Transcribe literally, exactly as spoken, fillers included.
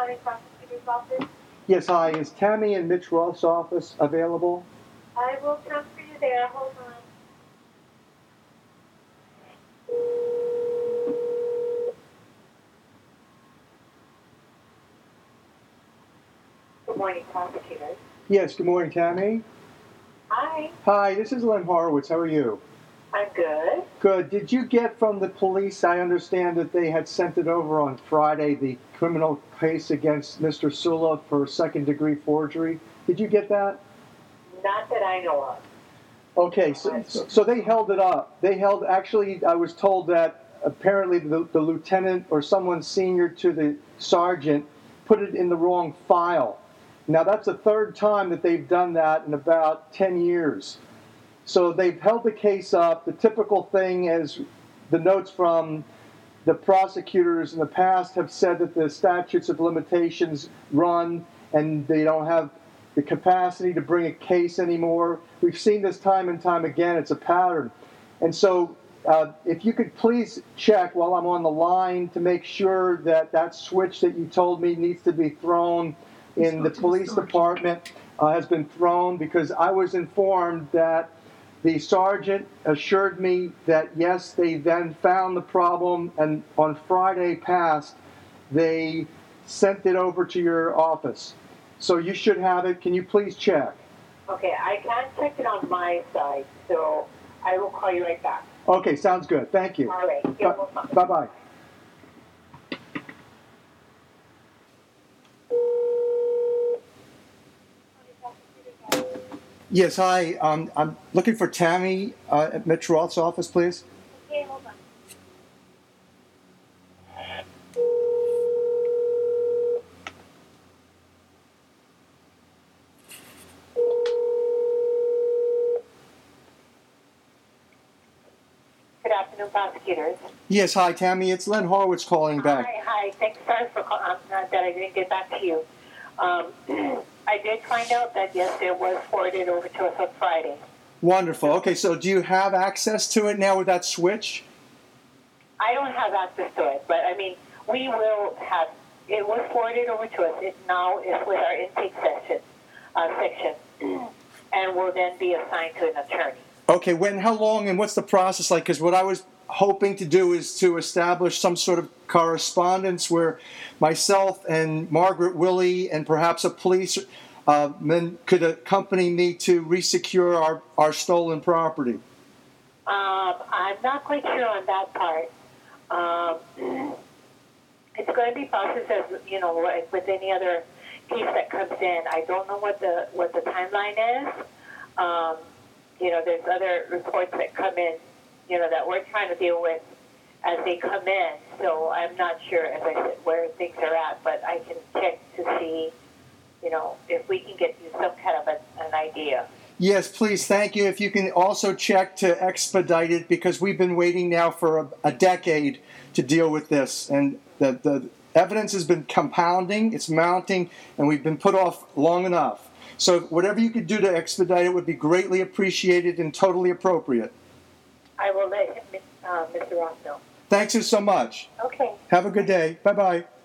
County Prosecutor's Office. Yes, hi. Is Tammy in Mitch Roth's office available? I will transfer you there. Hold on. Good morning, prosecutors. Yes, good morning, Tammy. Hi. Hi, this is Len Horowitz. How are you? I'm good. Good. Did you get from the police, I understand that they had sent it over on Friday, the criminal case against Mister Sula for second-degree forgery? Did you get that? Not that I know of. Okay, so, so they held it up. They held, actually, I was told that apparently the, the lieutenant or someone senior to the sergeant put it in the wrong file. Now, that's the third time that they've done that in about ten years. So they've held the case up. The typical thing is the notes from the prosecutors in the past have said that the statutes of limitations run and they don't have the capacity to bring a case anymore. We've seen this time and time again. It's a pattern. And so uh, if you could please check while I'm on the line to make sure that that switch that you told me needs to be thrown in the police department uh, has been thrown, because I was informed that the sergeant assured me that, yes, they then found the problem, and on Friday past, they sent it over to your office. So you should have it. Can you please check? Okay, I can't check it on my side, so I will call you right back. Okay, sounds good. Thank you. All right. You're welcome. Bye-bye. Yes, hi. Um, I'm looking for Tammy uh, at Mitch Roth's office, please. Okay, hold on. Good afternoon, prosecutors. Yes, hi, Tammy. It's Len Horowitz calling back. Hi, hi. Thanks, sorry for call, um, not that I didn't get back to you. Um, I did find out that, yes, it was forwarded over to us on Friday. Wonderful. Okay, so do you have access to it now with that switch? I don't have access to it, but, I mean, we will have, it was forwarded over to us. It now is with our intake session, uh, section, and will then be assigned to an attorney. Okay, when, how long, and what's the process like? Because what I was hoping to do is to establish some sort of correspondence where myself and Margaret Willey and perhaps a police uh, man could accompany me to resecure our, our stolen property. Um, I'm not quite sure on that part. Um, it's going to be processed as, you know, like with any other case that comes in. I don't know what the what the timeline is. Um, you know, there's other reports that come in, you know, that we're trying to deal with as they come in. So I'm not sure, as I said, where things are at, but I can check to see, you know, if we can get you some kind of a, an idea. Yes, please. Thank you. If you can also check to expedite it, because we've been waiting now for a, a decade to deal with this. And the, the evidence has been compounding, it's mounting, and we've been put off long enough. So whatever you could do to expedite it would be greatly appreciated and totally appropriate. I will let him, uh, Mister Ross know. Thanks so much. Okay. Have a good day. Bye-bye.